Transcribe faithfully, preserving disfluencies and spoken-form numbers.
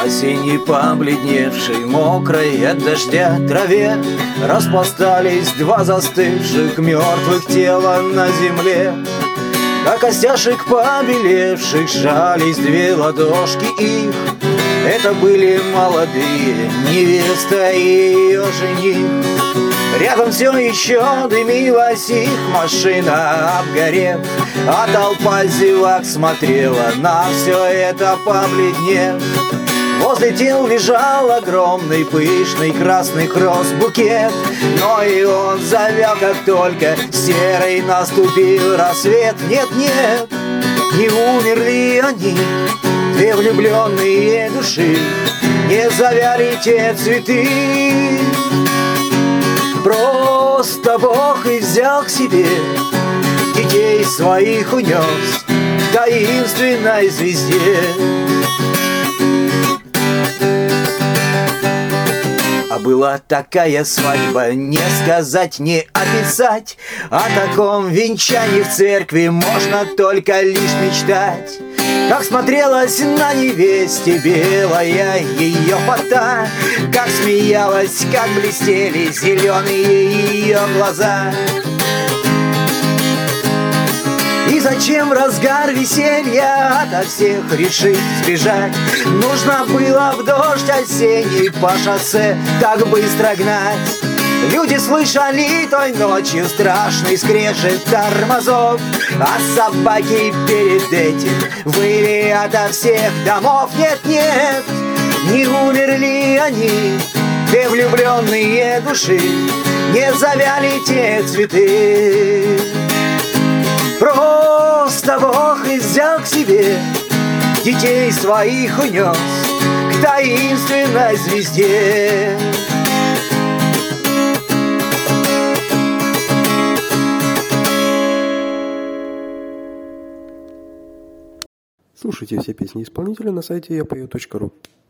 осени побледневшей, мокрой от дождя траве распластались два застывших мертвых тела на земле. До костяшек побелевших сжались две ладошки их. Это были молодые невеста и ее жених. Рядом все еще дымилась их машина, обгорев, а толпа зевак смотрела на все это, побледнев. Возле тел лежал огромный пышный красный кросс-букет, но и он завял, как только серый наступил рассвет. Нет-нет, не умерли они, две влюбленные души, не завяли те цветы. Просто Бог и взял к себе, детей своих унес к таинственной звезде. А была такая свадьба, не сказать, не описать. О таком венчании в церкви можно только лишь мечтать. Как смотрелась на невесте белая ее фата, как смеялась, как блестели зеленые ее глаза. И зачем в разгар веселья ото всех решить сбежать? Нужно было в дождь осенний по шоссе так быстро гнать. Люди слышали той ночью страшный скрежет тормозов, а собаки перед этим выли ото всех домов. Нет-нет, не умерли они, две влюбленные души, не завяли те цветы. Просто Бог и взял к себе, детей своих унес к таинственной звезде. Слушайте все песни исполнителя на сайте я пою точка ру.